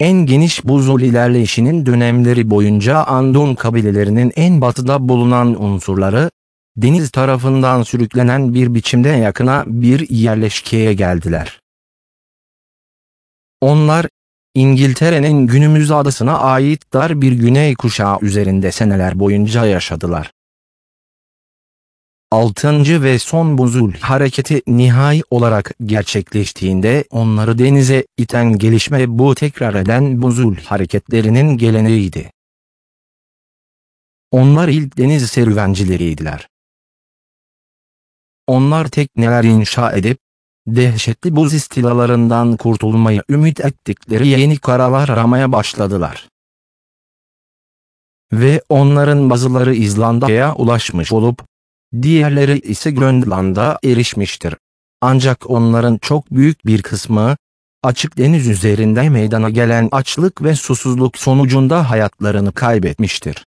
En geniş buzul ilerleyişinin dönemleri boyunca Andon kabilelerinin en batıda bulunan unsurları, deniz tarafından sürüklenen bir biçimde yakına bir yerleşkeye geldiler. Onlar, İngiltere'nin günümüz adasına ait dar bir güney kuşağı üzerinde seneler boyunca yaşadılar. 6. ve son buzul hareketi nihai olarak gerçekleştiğinde onları denize iten gelişme bu tekrar eden buzul hareketlerinin geleneğiydi. Onlar ilk deniz serüvencileriydiler. Onlar tekneler inşa edip, dehşetli buz istilalarından kurtulmayı ümit ettikleri yeni karalar aramaya başladılar. Ve onların bazıları İzlanda'ya ulaşmış olup, diğerleri ise Grönland'a erişmiştir. Ancak onların çok büyük bir kısmı, açık deniz üzerinde meydana gelen açlık ve susuzluk sonucunda hayatlarını kaybetmiştir.